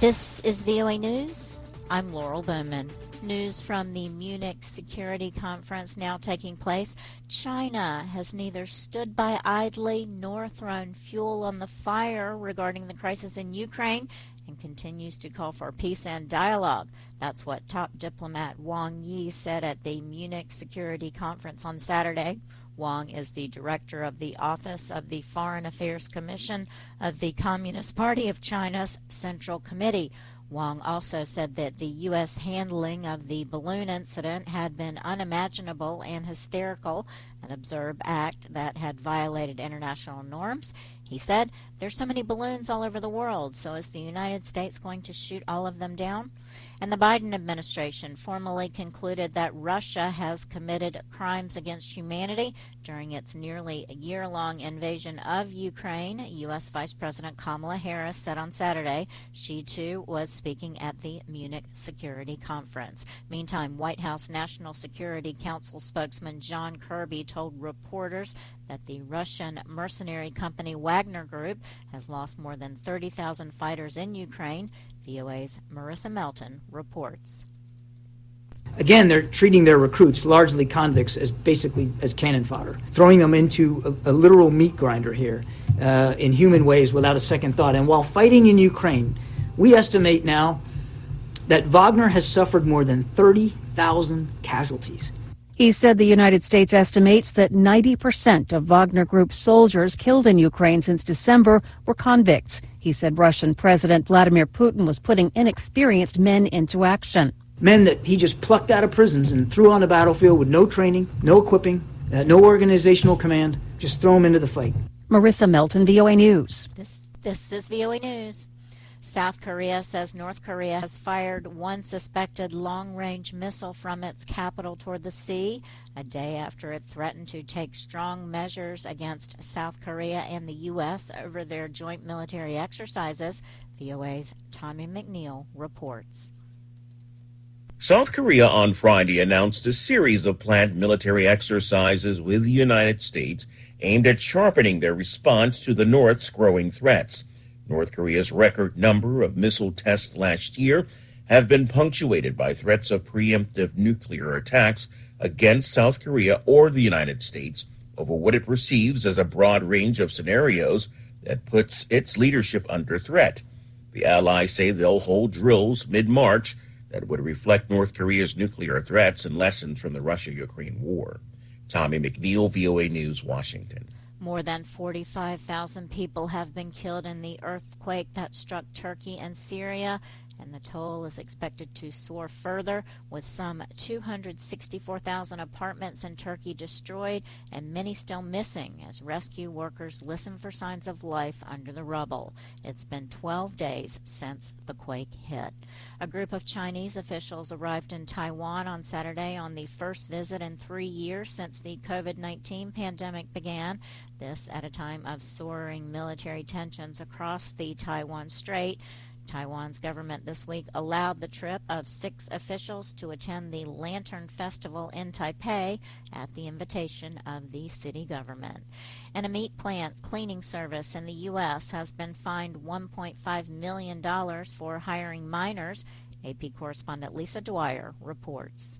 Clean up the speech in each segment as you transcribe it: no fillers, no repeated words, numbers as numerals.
This is VOA News. I'm Laurel Bowman. News from the Munich Security Conference now taking place. China has neither stood by idly nor thrown fuel on the fire regarding the crisis in Ukraine and continues to call for peace and dialogue. That's what top diplomat Wang Yi said at the Munich Security Conference on Saturday. Wang is the director of the Office of the Foreign Affairs Commission of the Communist Party of China's Central Committee. Wang also said that the U.S. handling of the balloon incident had been unimaginable and hysterical, an absurd act that had violated international norms. He said, "There's so many balloons all over the world, so is the United States going to shoot all of them down?" And the Biden administration formally concluded that Russia has committed crimes against humanity during its nearly year-long invasion of Ukraine. U.S. Vice President Kamala Harris said on Saturday she, too, was speaking at the Munich Security Conference. Meantime, White House National Security Council spokesman John Kirby told reporters that the Russian mercenary company Wagner Group has lost more than 30,000 fighters in Ukraine. VOA's Marissa Melton reports. Again, they're treating their recruits, largely convicts, as basically as cannon fodder, throwing them into a literal meat grinder here in human ways without a second thought. And while fighting in Ukraine, we estimate now that Wagner has suffered more than 30,000 casualties. He said the United States estimates that 90% of Wagner Group soldiers killed in Ukraine since December were convicts. He said Russian President Vladimir Putin was putting inexperienced men into action. Men that he just plucked out of prisons and threw on the battlefield with no training, no equipping, no organizational command. Just throw them into the fight. Marissa Melton, VOA News. This is VOA News. South Korea says North Korea has fired one suspected long-range missile from its capital toward the sea, a day after it threatened to take strong measures against South Korea and the U.S. over their joint military exercises. VOA's Tommy McNeil reports. South Korea on Friday announced a series of planned military exercises with the United States aimed at sharpening their response to the North's growing threats. North Korea's record number of missile tests last year have been punctuated by threats of preemptive nuclear attacks against South Korea or the United States over what it perceives as a broad range of scenarios that puts its leadership under threat. The allies say they'll hold drills mid-March that would reflect North Korea's nuclear threats and lessons from the Russia-Ukraine war. Tommy McNeil, VOA News, Washington. More than 45,000 people have been killed in the earthquake that struck Turkey and Syria, and the toll is expected to soar further, with some 264,000 apartments in Turkey destroyed and many still missing as rescue workers listen for signs of life under the rubble. It's been 12 days since the quake hit. A group of Chinese officials arrived in Taiwan on Saturday on the first visit in 3 years since the COVID-19 pandemic began. This at a time of soaring military tensions across the Taiwan Strait. Taiwan's government this week allowed the trip of 6 officials to attend the Lantern Festival in Taipei at the invitation of the city government. And a meat plant cleaning service in the U.S. has been fined $1.5 million for hiring minors. AP correspondent Lisa Dwyer reports.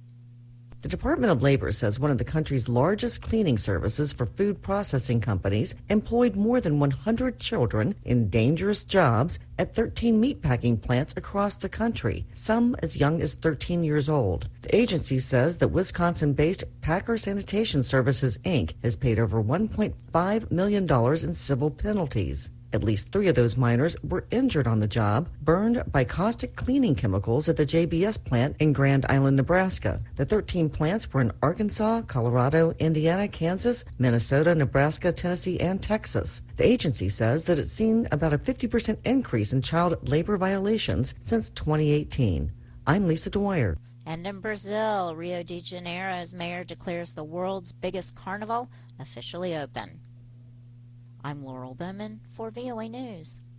The Department of Labor says one of the country's largest cleaning services for food processing companies employed more than 100 children in dangerous jobs at 13 meatpacking plants across the country, some as young as 13 years old. The agency says that Wisconsin-based Packer Sanitation Services, Inc. has paid over $1.5 million in civil penalties. At least 3 of those miners were injured on the job, burned by caustic cleaning chemicals at the JBS plant in Grand Island, Nebraska. The 13 plants were in Arkansas, Colorado, Indiana, Kansas, Minnesota, Nebraska, Tennessee, and Texas. The agency says that it's seen about a 50% increase in child labor violations since 2018. I'm Lisa Dwyer. And in Brazil, Rio de Janeiro's mayor declares the world's biggest carnival officially open. I'm Laurel Bowman for VOA News.